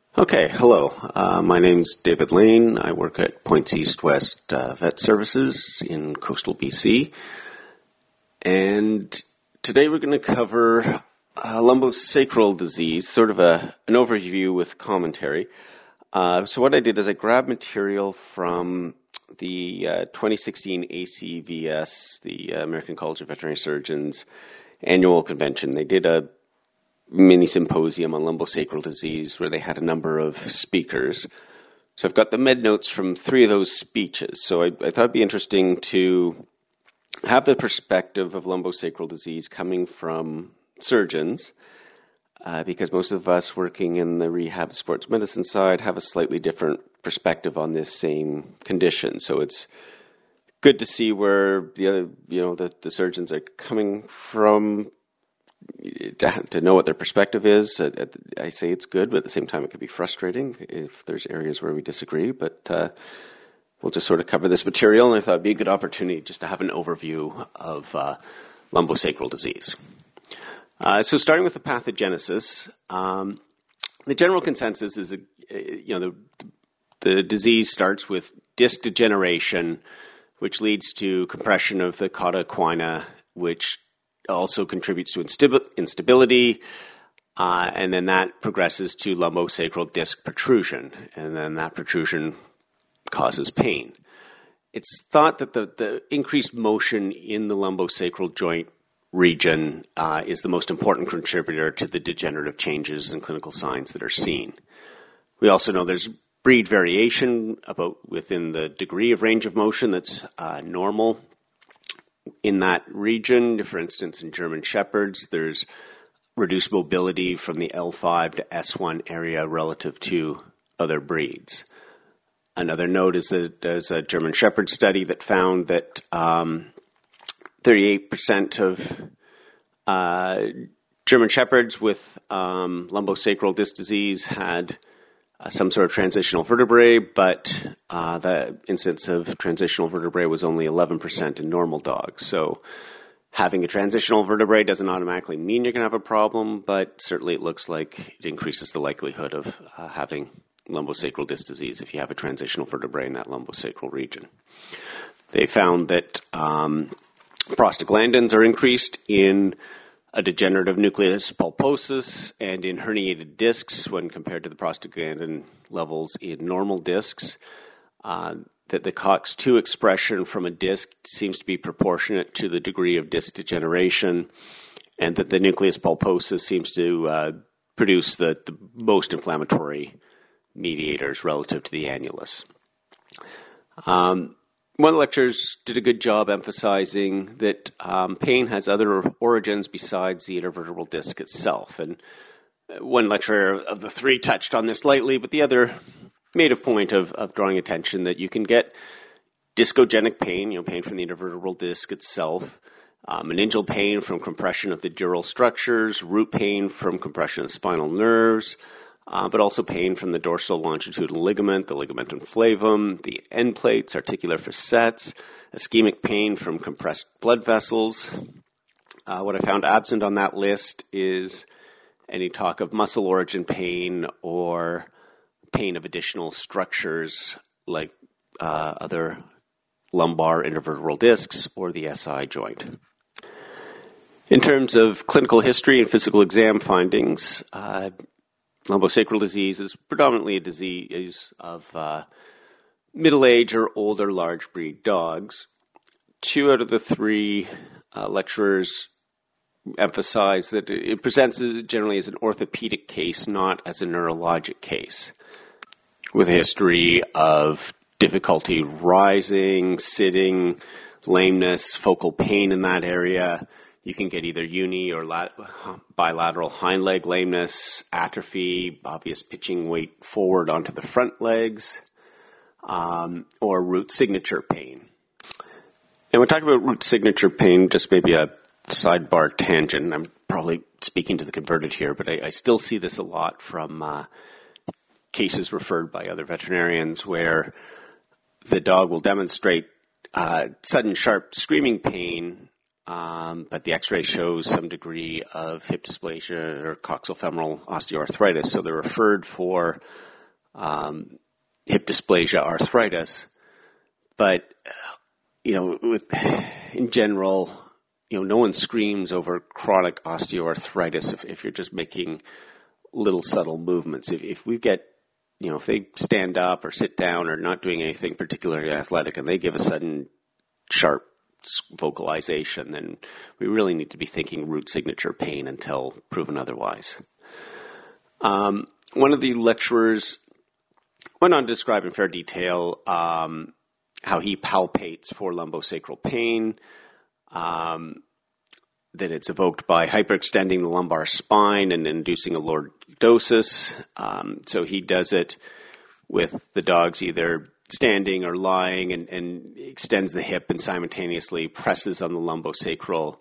Okay, hello. My name's David Lane. I work at Points East West Vet Services in coastal BC. And today we're going to cover lumbosacral disease, sort of an overview with commentary. So what I did is I grabbed material from the 2016 ACVS, the American College of Veterinary Surgeons annual convention. They did a mini symposium on lumbosacral disease where they had a number of speakers. So I've got the med notes from 3 of those speeches. So I thought it'd be interesting to have the perspective of lumbosacral disease coming from surgeons, because most of us working in the rehab sports medicine side have a slightly different perspective on this same condition. So it's good to see where the surgeons are coming from, to know what their perspective is. I say it's good, but at the same time it could be frustrating if there's areas where we disagree. But we'll just sort of cover this material, and I thought it'd be a good opportunity just to have an overview of lumbosacral disease. So starting with the pathogenesis, the general consensus is the disease starts with disc degeneration, which leads to compression of the cauda equina, which also contributes to instability, and then that progresses to lumbosacral disc protrusion, and then that protrusion causes pain. It's thought that the increased motion in the lumbosacral joint region is the most important contributor to the degenerative changes and clinical signs that are seen. We also know there's breed variation within the degree of range of motion that's normal in that region. For instance, in German Shepherds, there's reduced mobility from the L5 to S1 area relative to other breeds. Another note is that there's a German Shepherd study that found that 38% of German Shepherds with lumbosacral disc disease had some sort of transitional vertebrae, but the incidence of transitional vertebrae was only 11% in normal dogs. So having a transitional vertebrae doesn't automatically mean you're going to have a problem, but certainly it looks like it increases the likelihood of having lumbosacral disc disease if you have a transitional vertebrae in that lumbosacral region. They found that prostaglandins are increased in a degenerative nucleus pulposus and in herniated discs when compared to the prostaglandin levels in normal discs. That the COX-2 expression from a disc seems to be proportionate to the degree of disc degeneration, and that the nucleus pulposus seems to produce the most inflammatory mediators relative to the annulus. One of the lecturers did a good job emphasizing that pain has other origins besides the intervertebral disc itself. And one lecturer of the 3 touched on this lightly, but the other made a point of drawing attention that you can get discogenic pain, pain from the intervertebral disc itself, meningeal pain from compression of the dural structures, root pain from compression of spinal nerves, but also pain from the dorsal longitudinal ligament, the ligamentum flavum, the end plates, articular facets, ischemic pain from compressed blood vessels. What I found absent on that list is any talk of muscle origin pain or pain of additional structures like other lumbar intervertebral discs or the SI joint. In terms of clinical history and physical exam findings, lumbosacral disease is predominantly a disease of middle-aged or older large breed dogs. 2 out of the 3 lecturers emphasize that it presents generally as an orthopedic case, not as a neurologic case, with a history of difficulty rising, sitting, lameness, focal pain in that area. You can get either uni or bilateral hind leg lameness, atrophy, obvious pitching weight forward onto the front legs, or root signature pain. And we're talking about root signature pain, just maybe a sidebar tangent. I'm probably speaking to the converted here, but I still see this a lot from cases referred by other veterinarians where the dog will demonstrate sudden sharp screaming pain but the x-ray shows some degree of hip dysplasia or coxofemoral osteoarthritis. So they're referred for hip dysplasia arthritis. But, in general, no one screams over chronic osteoarthritis if you're just making little subtle movements. If we get, if they stand up or sit down or not doing anything particularly athletic and they give a sudden sharp vocalization, then we really need to be thinking root signature pain until proven otherwise. One of the lecturers went on to describe in fair detail how he palpates for lumbosacral pain, that it's evoked by hyperextending the lumbar spine and inducing a lordosis. So he does it with the dogs either standing or lying and extends the hip and simultaneously presses on the lumbosacral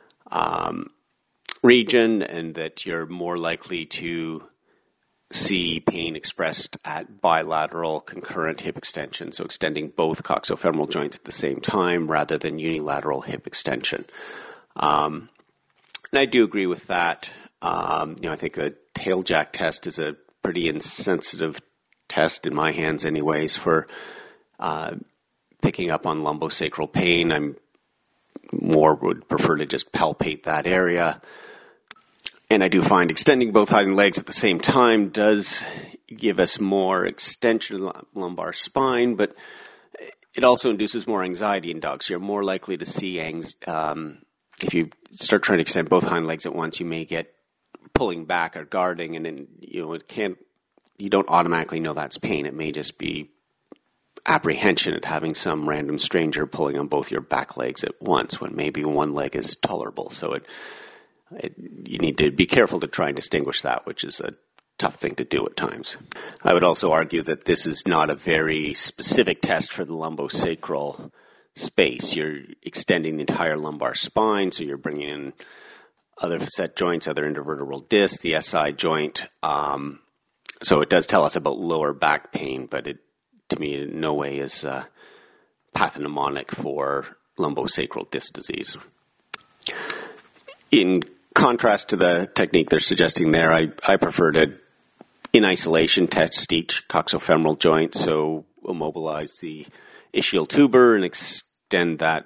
region, and that you're more likely to see pain expressed at bilateral concurrent hip extension, so extending both coxofemoral joints at the same time rather than unilateral hip extension. And I do agree with that. I think a tail jack test is a pretty insensitive test in my hands anyways for picking up on lumbosacral pain. I'm would prefer to just palpate that area. And I do find extending both hind legs at the same time does give us more extension of the lumbar spine, but it also induces more anxiety in dogs. You're more likely to see if you start trying to extend both hind legs at once, you may get pulling back or guarding, and then you don't automatically know that's pain. It may just be apprehension at having some random stranger pulling on both your back legs at once when maybe one leg is tolerable. So you need to be careful to try and distinguish that, which is a tough thing to do at times. I would also argue that this is not a very specific test for the lumbosacral space. You're extending the entire lumbar spine, so you're bringing in other facet joints, other intervertebral discs, the SI joint. So it does tell us about lower back pain, but it, to me, in no way is pathognomonic for lumbosacral disc disease. In contrast to the technique they're suggesting there, I prefer to, in isolation, test each coxofemoral joint. So we'll mobilize the ischial tuber and extend that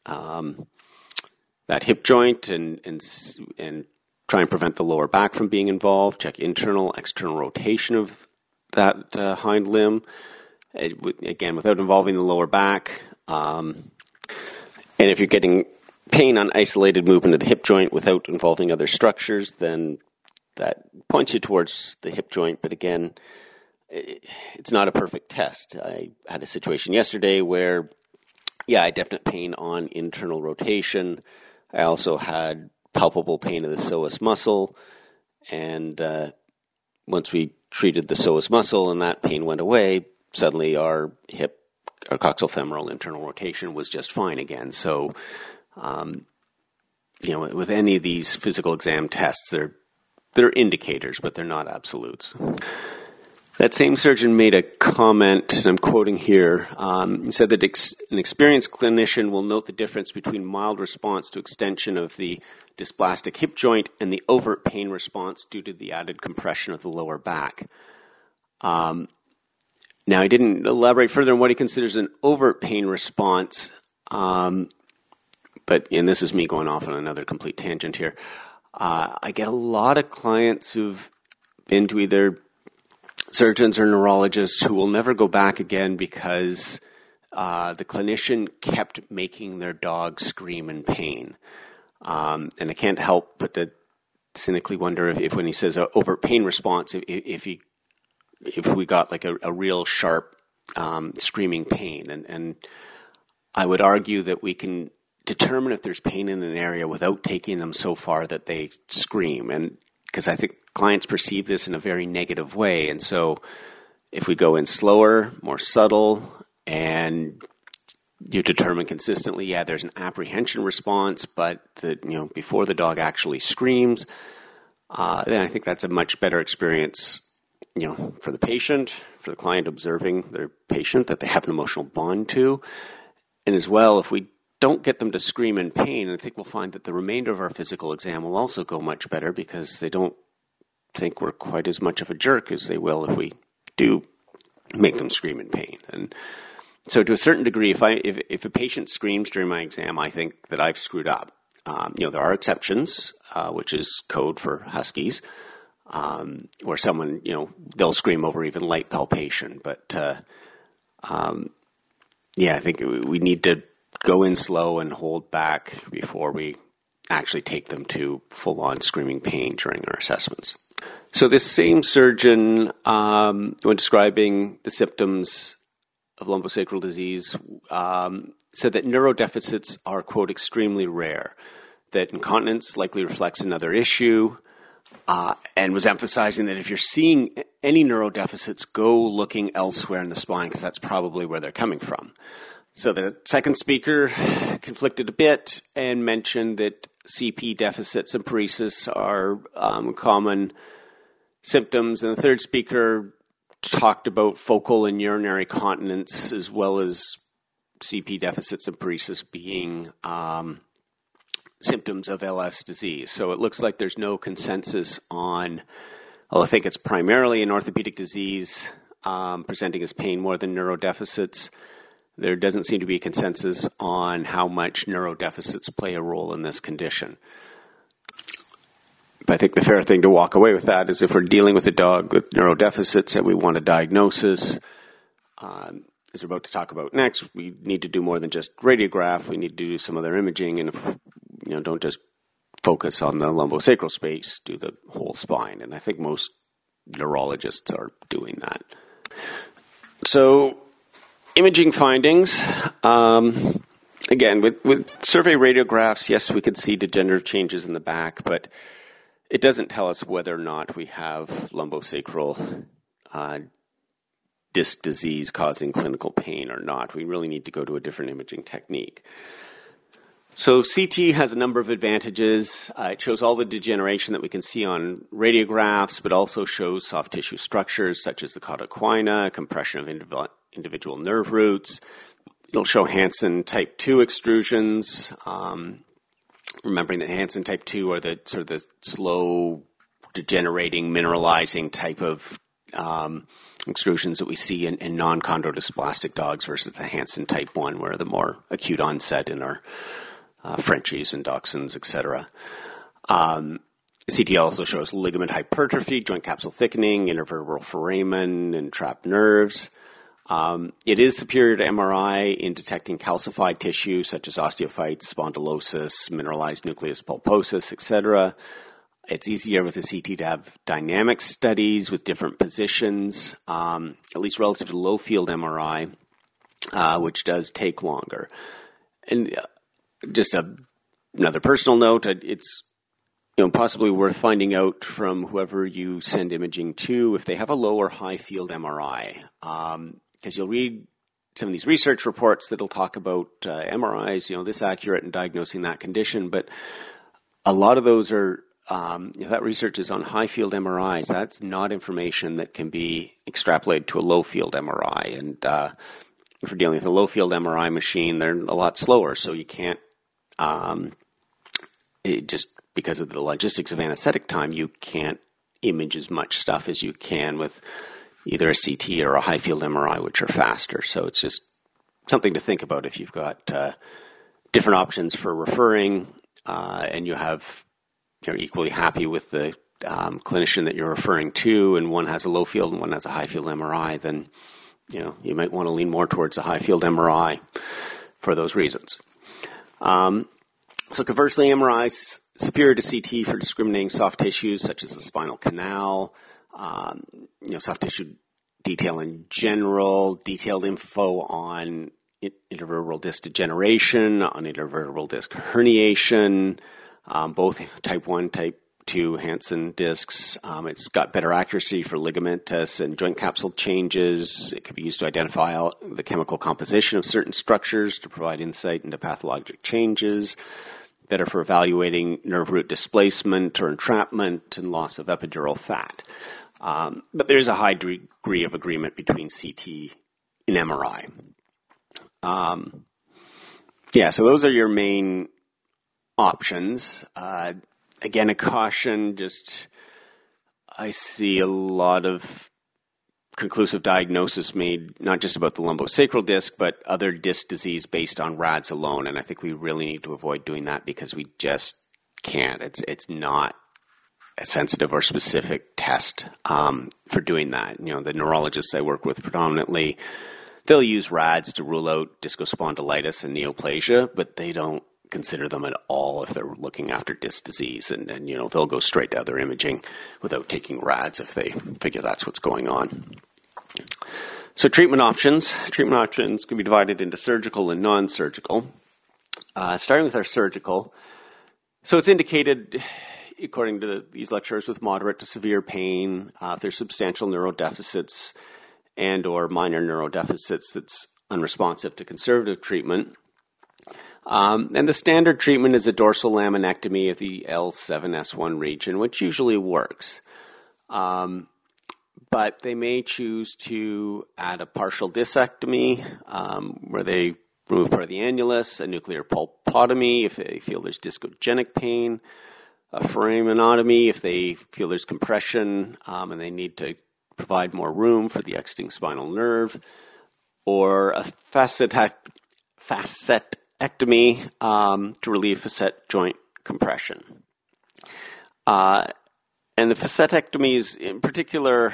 hip joint and try and prevent the lower back from being involved. Check internal, external rotation of that hind limb. Again, without involving the lower back. And if you're getting pain on isolated movement of the hip joint without involving other structures, then that points you towards the hip joint. But again, it's not a perfect test. I had a situation yesterday where, I had definite pain on internal rotation. I also had palpable pain of the psoas muscle. And once we treated the psoas muscle and that pain went away, suddenly our coxofemoral internal rotation was just fine again. So, with any of these physical exam tests, they're indicators, but they're not absolutes. That same surgeon made a comment, and I'm quoting here. He said that an experienced clinician will note the difference between mild response to extension of the dysplastic hip joint and the overt pain response due to the added compression of the lower back. Now, he didn't elaborate further on what he considers an overt pain response, but this is me going off on another complete tangent here. I get a lot of clients who've been to either surgeons or neurologists who will never go back again because the clinician kept making their dog scream in pain. And I can't help but to cynically wonder if when he says overt pain response, if we got like a real sharp screaming pain. And I would argue that we can determine if there's pain in an area without taking them so far that they scream. And because I think clients perceive this in a very negative way. And so if we go in slower, more subtle, and you determine consistently, there's an apprehension response, but before the dog actually screams, then I think that's a much better experience, for the patient, for the client observing their patient that they have an emotional bond to. And as well, if we don't get them to scream in pain, I think we'll find that the remainder of our physical exam will also go much better because they don't think we're quite as much of a jerk as they will if we do make them scream in pain. And so to a certain degree, if a patient screams during my exam, I think that I've screwed up. There are exceptions, which is code for huskies, where someone, they'll scream over even light palpation. But, I think we need to go in slow and hold back before we actually take them to full-on screaming pain during our assessments. So this same surgeon, when describing the symptoms of lumbosacral disease, said that neurodeficits are, quote, extremely rare, that incontinence likely reflects another issue, and was emphasizing that if you're seeing any neurodeficits, go looking elsewhere in the spine because that's probably where they're coming from. So the second speaker conflicted a bit and mentioned that CP deficits and paresis are common symptoms, and the third speaker talked about focal and urinary continence as well as CP deficits and paresis being symptoms of LS disease. So it looks like there's no consensus on, I think it's primarily an orthopedic disease presenting as pain more than neurodeficits. There doesn't seem to be a consensus on how much neurodeficits play a role in this condition. But I think the fair thing to walk away with that is if we're dealing with a dog with neurodeficits and we want a diagnosis, as we're about to talk about next, we need to do more than just radiograph. We need to do some other imaging, and don't just focus on the lumbosacral space, do the whole spine. And I think most neurologists are doing that. So imaging findings, again, with survey radiographs, yes, we could see degenerative changes in the back, but it doesn't tell us whether or not we have lumbosacral disc disease causing clinical pain or not. We really need to go to a different imaging technique. So CT has a number of advantages. It shows all the degeneration that we can see on radiographs, but also shows soft tissue structures such as the cauda equina, compression of individual nerve roots. It'll show Hansen type 2 extrusions, remembering that Hansen type 2 are the sort of the slow degenerating, mineralizing type of extrusions that we see in non-chondrodysplastic dogs versus the Hansen type 1, where the more acute onset in our Frenchies and Dachshunds, etc. CT also shows ligament hypertrophy, joint capsule thickening, intervertebral foramen, and trapped nerves. It is superior to MRI in detecting calcified tissue such as osteophytes, spondylosis, mineralized nucleus pulposus, etc. It's easier with a CT to have dynamic studies with different positions, at least relative to low field MRI, which does take longer. And just another personal note, it's possibly worth finding out from whoever you send imaging to if they have a low or high field MRI. Because you'll read some of these research reports that'll talk about MRIs, this accurate in diagnosing that condition, but a lot of those are, if that research is on high field MRIs, that's not information that can be extrapolated to a low field MRI. And if we're dealing with a low field MRI machine, they're a lot slower, so you can't, just because of the logistics of anesthetic time, you can't image as much stuff as you can with either a CT or a high field MRI, which are faster. So it's just something to think about if you've got different options for referring, and you're equally happy with the clinician that you're referring to, and one has a low field and one has a high field MRI, then you might want to lean more towards a high field MRI for those reasons. So conversely, MRI is superior to CT for discriminating soft tissues such as the spinal canal, soft tissue detail in general, detailed info on intervertebral disc degeneration, on intervertebral disc herniation, both type 1, type 2 Hansen discs. It's got better accuracy for ligamentous and joint capsule changes. It can be used to identify the chemical composition of certain structures to provide insight into pathologic changes. Better for evaluating nerve root displacement or entrapment and loss of epidural fat. But there's a high degree of agreement between CT and MRI. Yeah, so those are your main options. Again, a caution, I see a lot of conclusive diagnosis made not just about the lumbosacral disc, but other disc disease based on RADS alone. And I think we really need to avoid doing that because we just can't. It's not a sensitive or specific test for doing that. The neurologists I work with predominantly, they'll use RADS to rule out discospondylitis and neoplasia, but they don't consider them at all if they're looking after disc disease. And they'll go straight to other imaging without taking RADS if they figure that's what's going on. So treatment options. Treatment options can be divided into surgical and non-surgical. Starting with our surgical. So it's indicated, according to these lecturers, with moderate to severe pain, if there's substantial neurodeficits and or minor neurodeficits that's unresponsive to conservative treatment. And the standard treatment is a dorsal laminectomy of the L7-S1 region, which usually works. But they may choose to add a partial discectomy where they remove part of the annulus, a nuclear pulpotomy if they feel there's discogenic pain, a foraminotomy if they feel there's compression and they need to provide more room for the exiting spinal nerve, or a facetectomy to relieve facet joint compression. And the facetectomies in particular,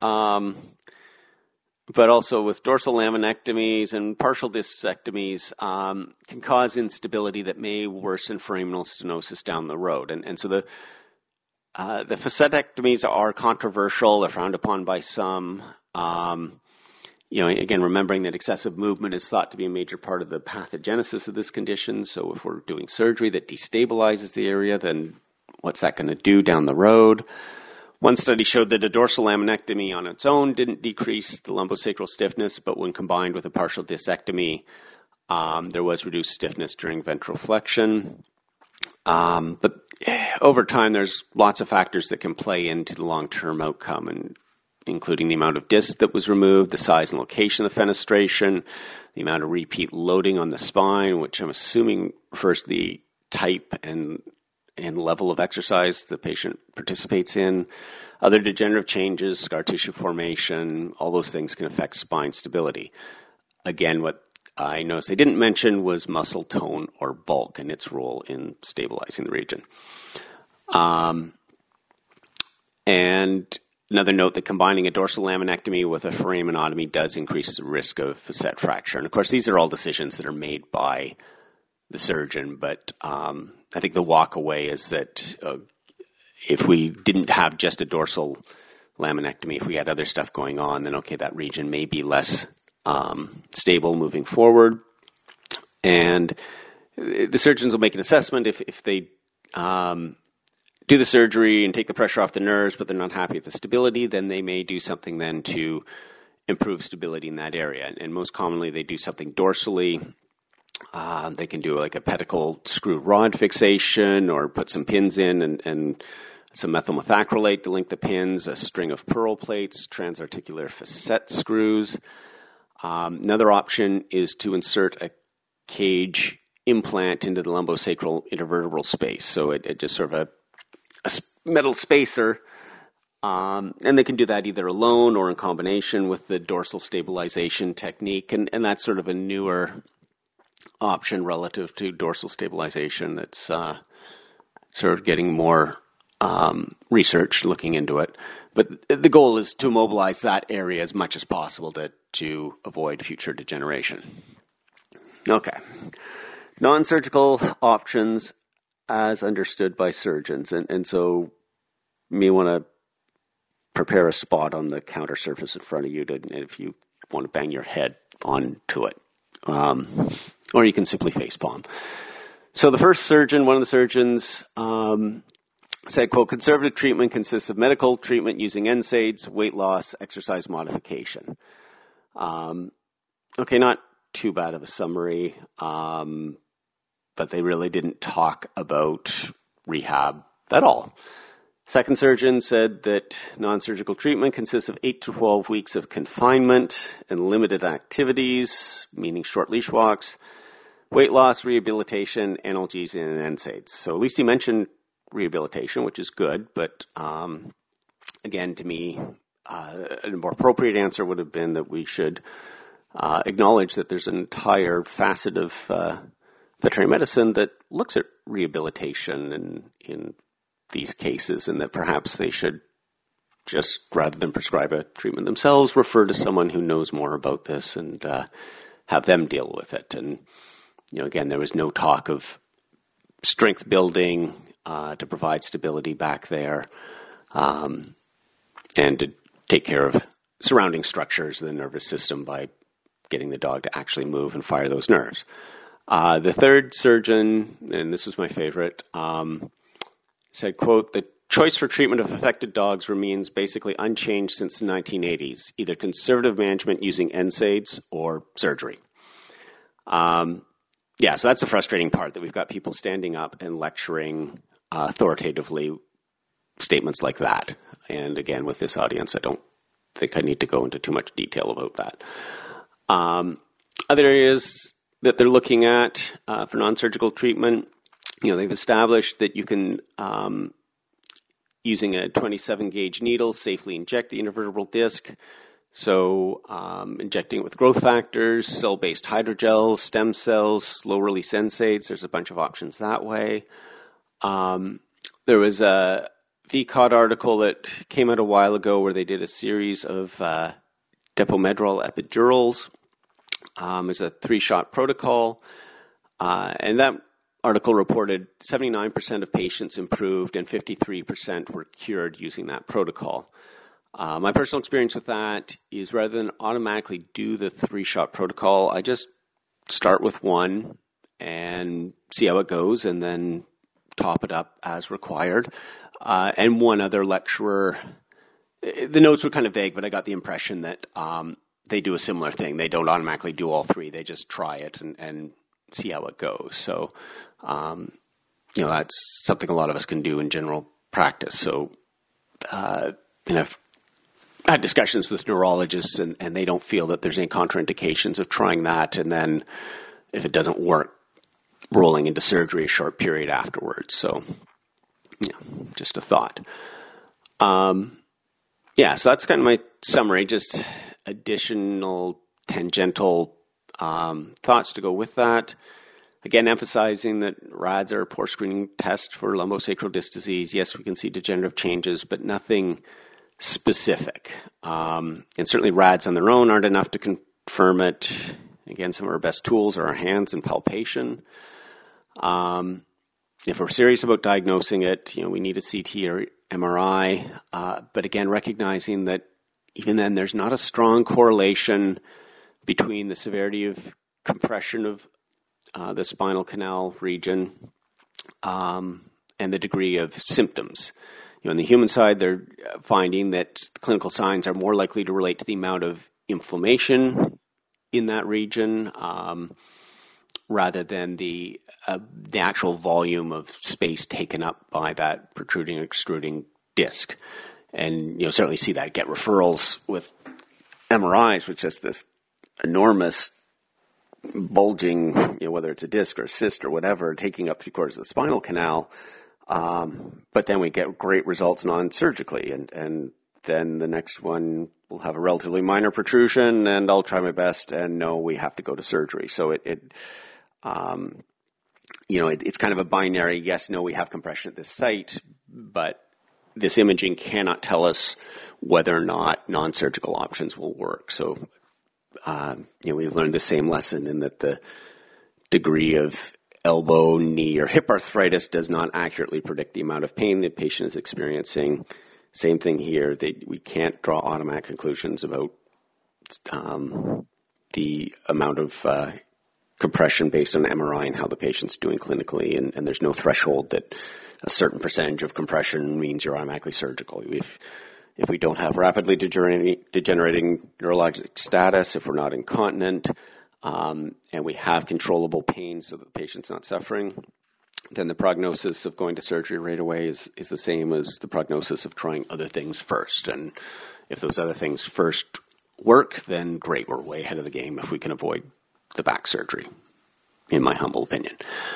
but also with dorsal laminectomies and partial discectomies, can cause instability that may worsen foraminal stenosis down the road. And so the facetectomies are controversial. They're frowned upon by some. Again, remembering that excessive movement is thought to be a major part of the pathogenesis of this condition. So if we're doing surgery that destabilizes the area, then what's that going to do down the road? One study showed that a dorsal laminectomy on its own didn't decrease the lumbosacral stiffness, but when combined with a partial discectomy, there was reduced stiffness during ventral flexion. But over time, there's lots of factors that can play into the long-term outcome, and including the amount of disc that was removed, the size and location of the fenestration, the amount of repeat loading on the spine, which I'm assuming refers to the type and level of exercise the patient participates in, other degenerative changes, scar tissue formation, all those things can affect spine stability. Again, what I noticed they didn't mention was muscle tone or bulk and its role in stabilizing the region. And another note that combining a dorsal laminectomy with a foraminotomy does increase the risk of facet fracture. And of course, these are all decisions that are made by the surgeon, but I think the walk away is that if we didn't have just a dorsal laminectomy, if we had other stuff going on, then okay, that region may be less stable moving forward. And the surgeons will make an assessment if they do the surgery and take the pressure off the nerves, but they're not happy with the stability, then they may do something then to improve stability in that area. And most commonly, they do something dorsally. They can do like a pedicle screw rod fixation or put some pins in and some methyl methacrylate to link the pins, a string of pearl plates, transarticular facet screws. Another option is to insert a cage implant into the lumbosacral intervertebral space. So it just sort of a metal spacer, and they can do that either alone or in combination with the dorsal stabilization technique, and that's sort of a newer option relative to dorsal stabilization that's sort of getting more research looking into it. But the goal is to immobilize that area as much as possible to avoid future degeneration. Okay. Non-surgical options as understood by surgeons. And so you may want to prepare a spot on the counter surface in front of you if you want to bang your head onto it. Or you can simply face palm. So the first surgeon, one of the surgeons, said, quote, conservative treatment consists of medical treatment using NSAIDs, weight loss, exercise modification. Okay, not too bad of a summary, but they really didn't talk about rehab at all. Second surgeon said that non-surgical treatment consists of 8 to 12 weeks of confinement and limited activities, meaning short leash walks, weight loss, rehabilitation, analgesias, and NSAIDs. So at least he mentioned rehabilitation, which is good, but again, to me, a more appropriate answer would have been that we should acknowledge that there's an entire facet of veterinary medicine that looks at rehabilitation in these cases, and that perhaps they should just, rather than prescribe a treatment themselves, refer to someone who knows more about this and have them deal with it. And, again, there was no talk of strength building to provide stability back there and to take care of surrounding structures of the nervous system by getting the dog to actually move and fire those nerves. The third surgeon, and this was my favorite, said, quote, "The choice for treatment of affected dogs remains basically unchanged since the 1980s, either conservative management using NSAIDs or surgery." So that's the frustrating part, that we've got people standing up and lecturing authoritatively statements like that. And again, with this audience, I don't think I need to go into too much detail about that. Other areas that they're looking at for non-surgical treatment, they've established that you can, using a 27-gauge needle, safely inject the intervertebral disc. So injecting it with growth factors, cell-based hydrogels, stem cells, slow-release NSAIDs. There's a bunch of options that way. There was a VCOT article that came out a while ago where they did a series of Depo-Medrol epidurals. It's a 3-shot protocol. And that article reported 79% of patients improved and 53% were cured using that protocol. My personal experience with that is, rather than automatically do the 3-shot protocol, I just start with one and see how it goes, and then top it up as required. And one other lecturer, the notes were kind of vague, but I got the impression that they do a similar thing. They don't automatically do all 3. They just try it and see how it goes. So, that's something a lot of us can do in general practice. So, I've had discussions with neurologists, and they don't feel that there's any contraindications of trying that, and then if it doesn't work, rolling into surgery a short period afterwards. So, just a thought. So that's kind of my summary, just additional tangential thoughts to go with that. Again, emphasizing that RADs are a poor screening test for lumbosacral disc disease. Yes, we can see degenerative changes, but nothing specific. And certainly RADs on their own aren't enough to confirm it. Again, some of our best tools are our hands and palpation. If we're serious about diagnosing it, we need a CT or MRI. But again, recognizing that even then there's not a strong correlation between the severity of compression of the spinal canal region and the degree of symptoms. On the human side, they're finding that clinical signs are more likely to relate to the amount of inflammation in that region rather than the actual volume of space taken up by that protruding or extruding disc. And certainly see that get referrals with MRIs, which is this enormous bulging, whether it's a disc or a cyst or whatever, taking up 3/4 of the spinal canal. But then we get great results non-surgically, and then the next one will have a relatively minor protrusion, and I'll try my best, and no, we have to go to surgery. So it's kind of a binary, yes, no, we have compression at this site, but this imaging cannot tell us whether or not non-surgical options will work. So, we've learned the same lesson in that the degree of elbow, knee, or hip arthritis does not accurately predict the amount of pain the patient is experiencing. Same thing here. We can't draw automatic conclusions about the amount of compression based on MRI and how the patient's doing clinically, and there's no threshold that a certain percentage of compression means you're automatically surgical. If we don't have rapidly degenerating neurologic status, if we're not incontinent, and we have controllable pain so that the patient's not suffering, then the prognosis of going to surgery right away is the same as the prognosis of trying other things first. And if those other things first work, then great, we're way ahead of the game if we can avoid the back surgery. in my humble opinion.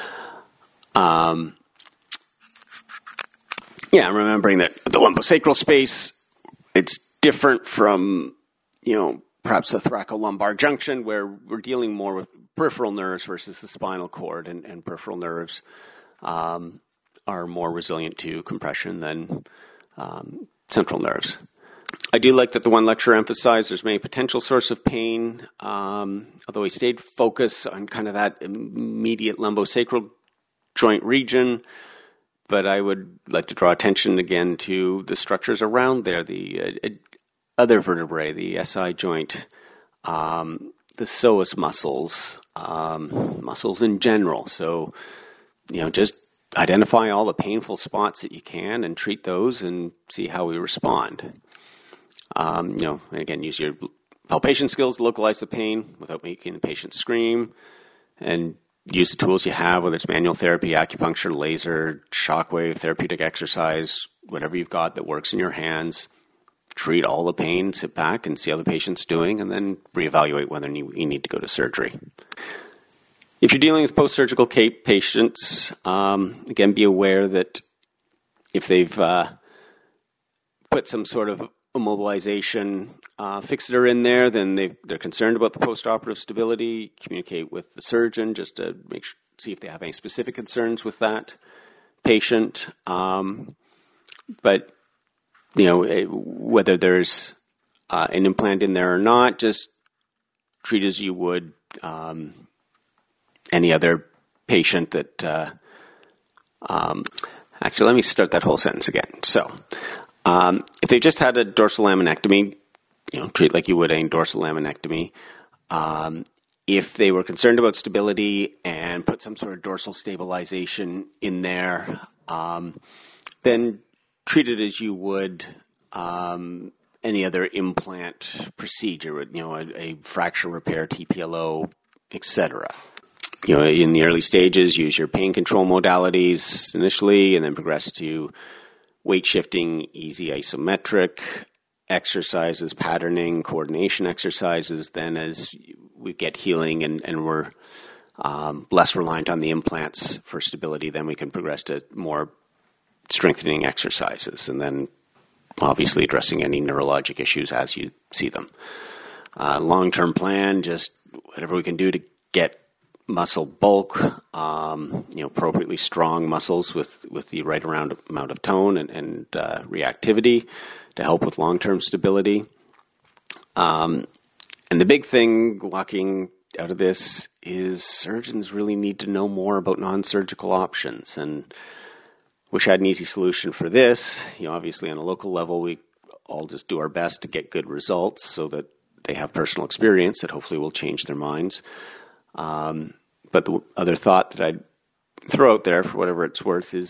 Remembering that the lumbosacral space, it's different from, perhaps the thoracolumbar junction, where we're dealing more with peripheral nerves versus the spinal cord, and peripheral nerves are more resilient to compression than central nerves. I do like that the one lecturer emphasized there's many potential sources of pain, although he stayed focused on kind of that immediate lumbosacral joint region. But I would like to draw attention again to the structures around there, the other vertebrae, the SI joint, the psoas muscles, muscles in general. So, just identify all the painful spots that you can and treat those and see how we respond. Again, use your palpation skills to localize the pain without making the patient scream, and use the tools you have, whether it's manual therapy, acupuncture, laser, shockwave, therapeutic exercise, whatever you've got that works in your hands. Treat all the pain, sit back and see how the patient's doing, and then reevaluate whether you need to go to surgery. If you're dealing with post-surgical patients, again, be aware that if they've put some sort of immobilization fixator in there, then they're concerned about the post-operative stability. Communicate with the surgeon just to see if they have any specific concerns with that patient. But whether there's an implant in there or not, just treat as you would any other patient that. Actually, let me start that whole sentence again. So. If they just had a dorsal laminectomy, treat like you would a dorsal laminectomy. If they were concerned about stability and put some sort of dorsal stabilization in there, then treat it as you would any other implant procedure, a fracture repair, TPLO, etc. In the early stages, use your pain control modalities initially, and then progress to weight shifting, easy isometric exercises, patterning, coordination exercises. Then as we get healing and we're less reliant on the implants for stability, then we can progress to more strengthening exercises. And then obviously addressing any neurologic issues as you see them. Long-term plan, just whatever we can do to get muscle bulk, appropriately strong muscles with the right amount of tone and reactivity to help with long-term stability. And the big thing walking out of this is surgeons really need to know more about non-surgical options. And wish I had an easy solution for this. Obviously on a local level, we all just do our best to get good results so that they have personal experience that hopefully will change their minds. But the other thought that I'd throw out there, for whatever it's worth, is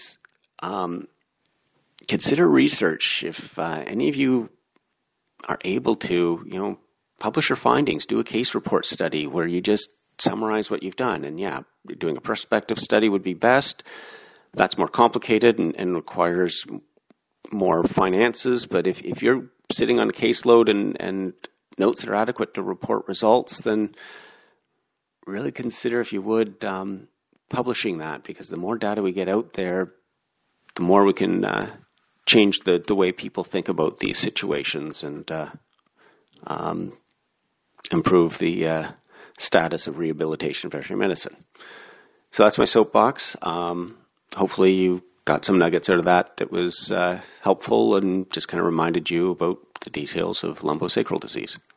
consider research. If any of you are able to, publish your findings, do a case report study where you just summarize what you've done. And doing a prospective study would be best. That's more complicated and requires more finances. But if you're sitting on a caseload and notes that are adequate to report results, then really consider, if you would, publishing that, because the more data we get out there, the more we can change the way people think about these situations and improve the status of rehabilitation veterinary medicine. So that's my soapbox. Hopefully you got some nuggets out of that was helpful and just kind of reminded you about the details of lumbosacral disease.